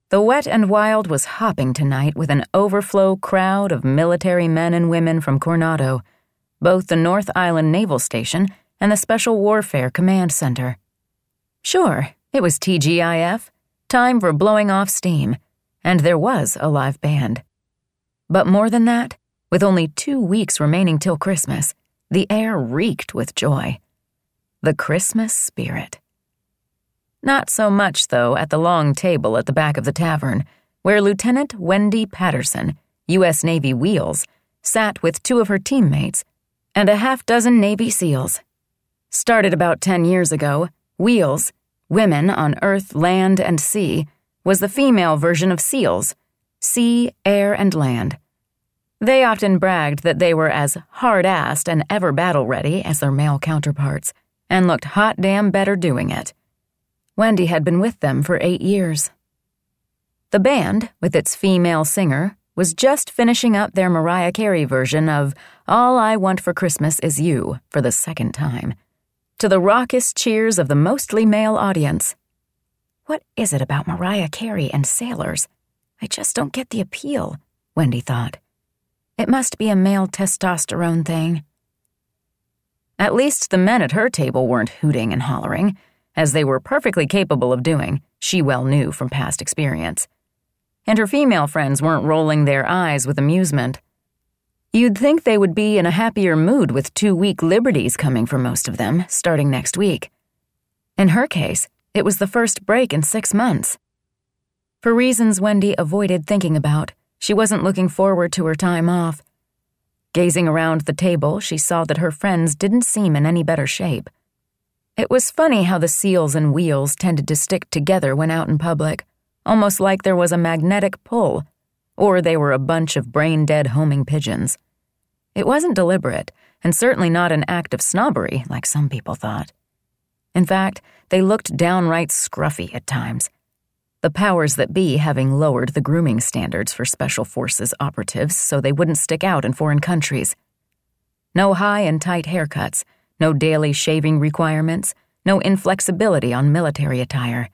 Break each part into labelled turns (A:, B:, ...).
A: The Wet and Wild was hopping tonight with an overflow crowd of military men and women from Coronado, both the North Island Naval Station and the Special Warfare Command Center. Sure, it was TGIF, time for blowing off steam, and there was a live band. But more than that, with only 2 weeks remaining till Christmas, the air reeked with joy. The Christmas spirit. Not so much, though, at the long table at the back of the tavern, where Lieutenant Wendy Patterson, U.S. Navy Wheels, sat with 2 of her teammates and a half-dozen Navy SEALs. Started about 10 years ago, Wheels, Women on Earth, Land, and Sea, was the female version of SEALs, Sea, Air, and Land. They often bragged that they were as hard-assed and ever battle-ready as their male counterparts, and looked hot damn better doing it. Wendy had been with them for 8 years. The band, with its female singer, was just finishing up their Mariah Carey version of All I Want for Christmas Is You for the second time, to the raucous cheers of the mostly male audience. What is it about Mariah Carey and sailors? I just don't get the appeal, Wendy thought. It must be a male testosterone thing. At least the men at her table weren't hooting and hollering, as they were perfectly capable of doing, she well knew from past experience. And her female friends weren't rolling their eyes with amusement. You'd think they would be in a happier mood with 2-week liberties coming for most of them, starting next week. In her case, it was the first break in 6 months. For reasons Wendy avoided thinking about, she wasn't looking forward to her time off. Gazing around the table, she saw that her friends didn't seem in any better shape. It was funny how the SEALs and Wheels tended to stick together when out in public, almost like there was a magnetic pull, or they were a bunch of brain-dead homing pigeons. It wasn't deliberate, and certainly not an act of snobbery like some people thought. In fact, they looked downright scruffy at times, the powers that be having lowered the grooming standards for Special Forces operatives so they wouldn't stick out in foreign countries. No high and tight haircuts, no daily shaving requirements, no inflexibility on military attire.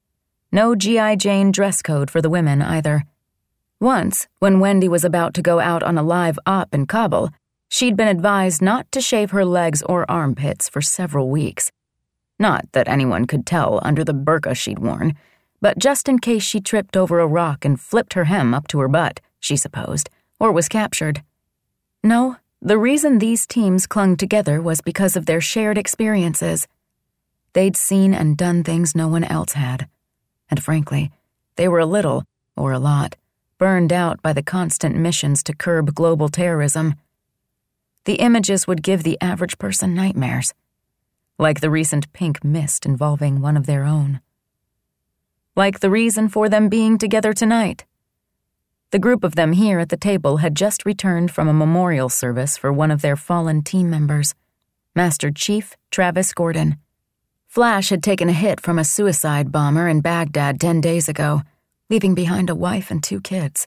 A: No G.I. Jane dress code for the women either. Once, when Wendy was about to go out on a live op in Kabul, she'd been advised not to shave her legs or armpits for several weeks. Not that anyone could tell under the burqa she'd worn, but just in case she tripped over a rock and flipped her hem up to her butt, she supposed, or was captured. No, the reason these teams clung together was because of their shared experiences. They'd seen and done things no one else had. And frankly, they were a little, or a lot, burned out by the constant missions to curb global terrorism. The images would give the average person nightmares, like the recent pink mist involving one of their own. Like the reason for them being together tonight. The group of them here at the table had just returned from a memorial service for one of their fallen team members, Master Chief Travis Gordon. Flash had taken a hit from a suicide bomber in Baghdad 10 days ago, leaving behind a wife and 2 kids.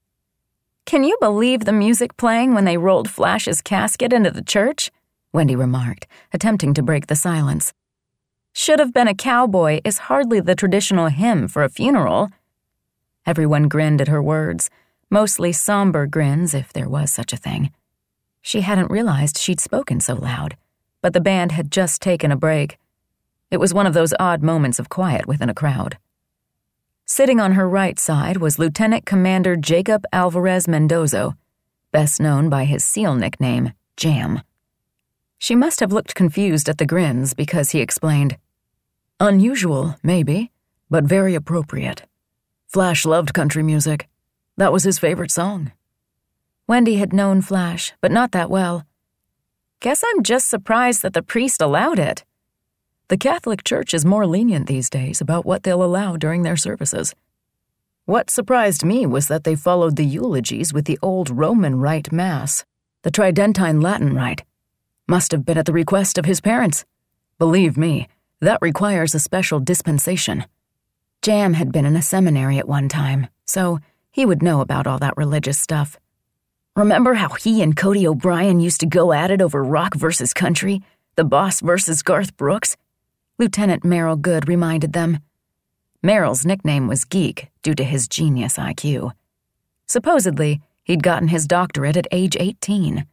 A: "Can you believe the music playing when they rolled Flash's casket into the church?" Wendy remarked, attempting to break the silence. "Should have been a cowboy" is hardly the traditional hymn for a funeral. Everyone grinned at her words, mostly somber grins if there was such a thing. She hadn't realized she'd spoken so loud, but the band had just taken a break. It was one of those odd moments of quiet within a crowd. Sitting on her right side was Lieutenant Commander Jacob Alvarez Mendoza, best known by his SEAL nickname, Jam. She must have looked confused at the grins because he explained, "Unusual, maybe, but very appropriate. Flash loved country music. That was his favorite song." Wendy had known Flash, but not that well. "Guess I'm just surprised that the priest allowed it." "The Catholic Church is more lenient these days about what they'll allow during their services. What surprised me was that they followed the eulogies with the old Roman Rite Mass, the Tridentine Latin Rite. Must have been at the request of his parents. Believe me, that requires a special dispensation." Jam had been in a seminary at one time, so he would know about all that religious stuff. "Remember how he and Cody O'Brien used to go at it over rock versus country, the Boss versus Garth Brooks?" Lieutenant Merrill Good reminded them. Merrill's nickname was Geek due to his genius IQ. Supposedly, he'd gotten his doctorate at age 18.